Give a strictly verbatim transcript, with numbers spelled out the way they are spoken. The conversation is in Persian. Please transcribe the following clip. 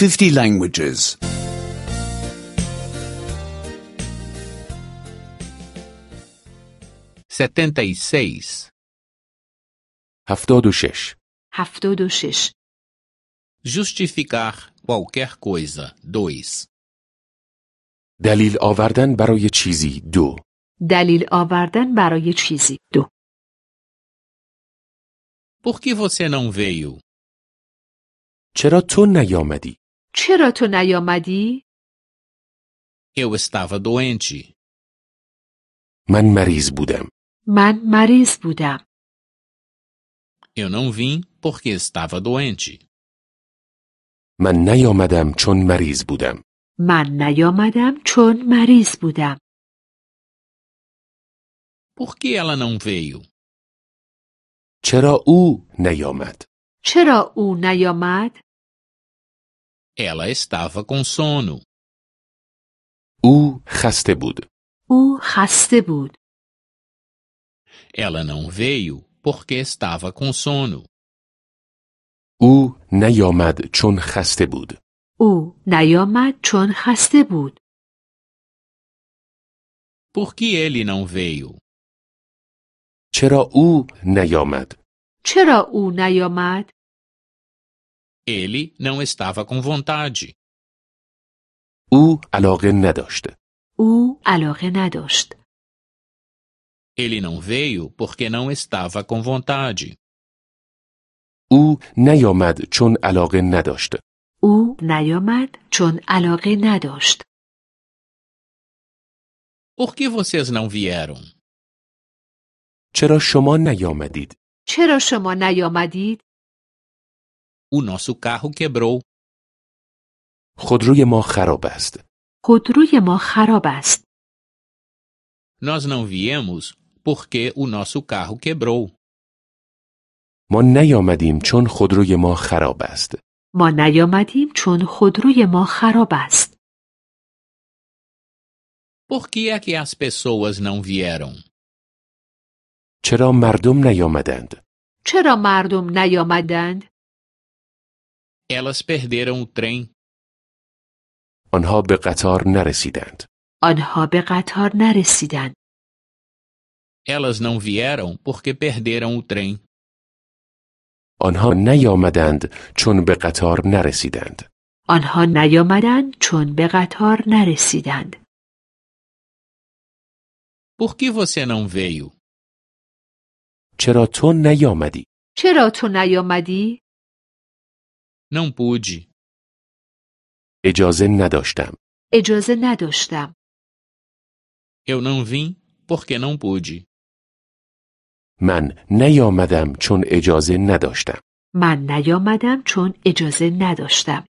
fifty languages. setenta e seis. هفتاد و شش. هفتاد و شش. Justificar qualquer coisa. dois. دلیل آوردن برای چیزی. دو. دلیل آوردن برای چیزی. دو. Por que você não veio? چرا تو نیامدی؟ چرا تو نیامدی؟ Eu estava doente. من مریض بودم. من مریض بودم. Eu não vim porque estava doente. من نیامدم چون مریض بودم. من نیامدم چون مریض بودم. Por que ela não veio? چرا او نیامد؟ چرا او نیامد؟ Ela estava com sono. او خسته بود. او خسته بود. Ela não veio porque estava com sono. او نیامد چون خسته بود. او نیامد چون خسته بود. Por que ele não veio? چرا او نیامد؟ چرا او نیامد؟ Ele não estava com vontade. او علاقه نداشت. او علاقه نداشت. Ele não veio porque não estava com vontade. او نیامد چون علاقه نداشت. او نیامد چون علاقه نداشت. Por que vocês não vieram? چرا شما نیامدید؟ چرا شما نیامدید؟ O nosso carro quebrou. خودروی ما خراب است. خودروی ما خراب است. Nós não viemos porque o nosso carro quebrou. ما نیامدیم چون خودروی ما خراب است. ما نیامدیم چون خودروی ما خراب است. Por que é que as pessoas não vieram? چرا مردم نیامدند؟ چرا مردم نیامدند؟ Elas perderam o trem. آنها به قطار نرسیدند. آنها به قطار نرسیدند. Elas não vieram porque perderam o trem. آنها نیامدند چون به قطار نرسیدند. آنها نیامدند چون به قطار نرسیدند. Por que você não veio? چرا تو نیامدی؟ چرا تو نیامدی؟ Não pude. اجازه نداشتم. اجازه نداشتم. Eu não vim porque não pude. من نیامدم چون اجازه نداشتم. من نیامدم چون اجازه نداشتم.